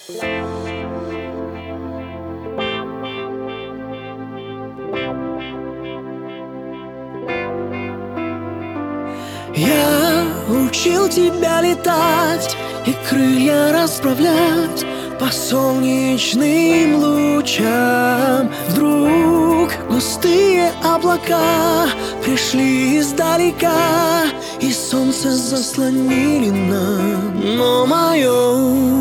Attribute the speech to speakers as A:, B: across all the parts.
A: Я учил тебя летать и крылья расправлять по солнечным лучам. Вдруг густые облака пришли издалека, и солнце заслонили нам. Но мое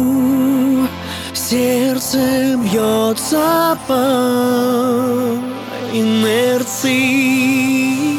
A: сердце бьется по инерции.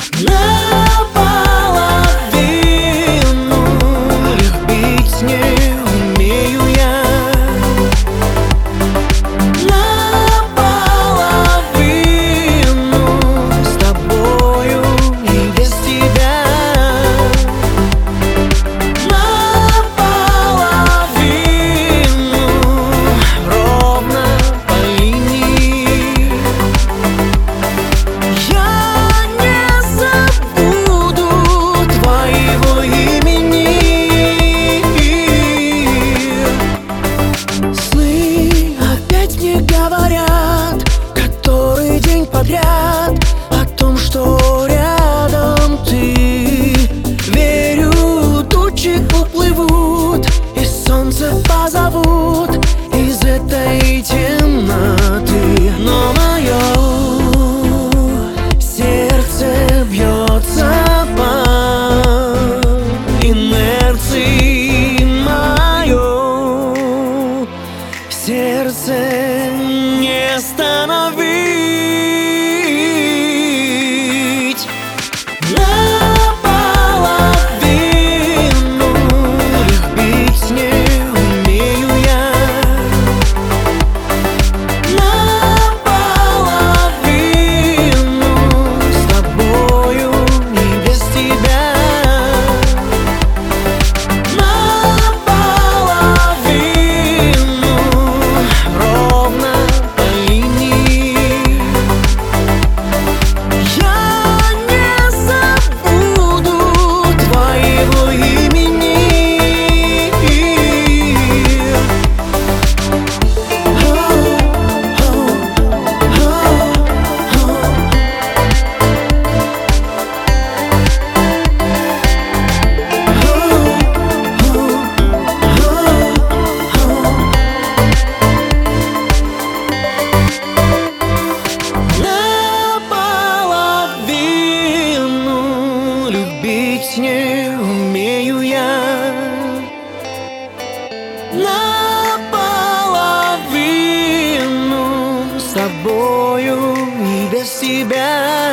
A: О том, что рядом ты. Верю, тучи уплывут, и солнце позовут из этой темноты. Но мое сердце бьется по инерции. Мое сердце не остановить. Любить не умею я наполовину, с тобою и без тебя.